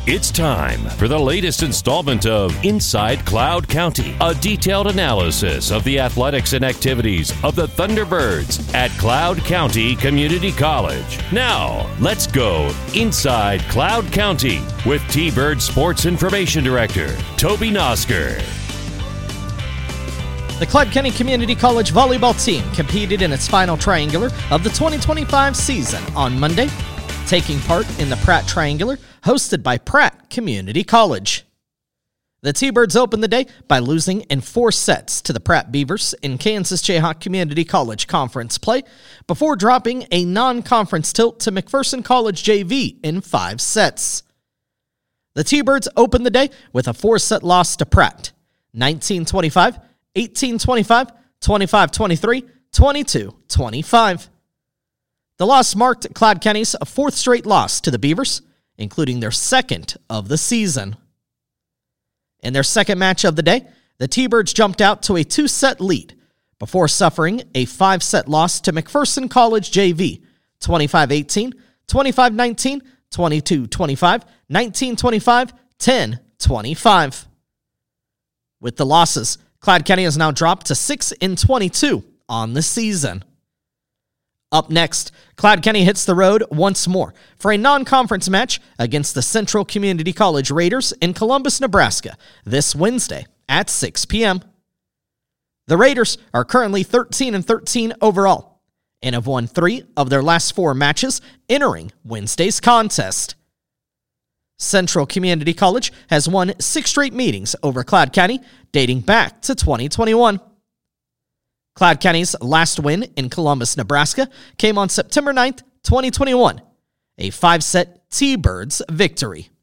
It's time for the latest installment of Inside Cloud County, a detailed analysis of the athletics and activities of the Thunderbirds at Cloud County Community College. Now, let's go Inside Cloud County with T-Bird Sports Information Director, Toby Nosker. The Cloud County Community College volleyball team competed in its final triangular of the 2025 season on Monday, taking part in the Pratt Triangular, hosted by Pratt Community College. The T-Birds opened the day by losing in 4 sets to the Pratt Beavers in Kansas Jayhawk Community College conference play, before dropping a non-conference tilt to McPherson College JV in 5 sets. The T-Birds opened the day with a 4-set loss to Pratt, 19-25, 18-25, 25-23, 22-25. The loss marked Cloud County's 4th straight loss to the Beavers, including their 2nd of the season. In their second match of the day, the T-Birds jumped out to a 2-set lead before suffering a 5-set loss to McPherson College JV, 25-18, 25-19, 22-25, 19-25, 10-25. With the losses, Cloud County has now dropped to 6-22 on the season. Up next, Cloud County hits the road once more for a non-conference match against the Central Community College Raiders in Columbus, Nebraska, this Wednesday at 6 p.m. The Raiders are currently 13-13 overall and have won 3 of their last 4 matches entering Wednesday's contest. Central Community College has won 6 straight meetings over Cloud County, dating back to 2021. Cloud County's last win in Columbus, Nebraska, came on September 9th, 2021, a 5-set T-Birds victory.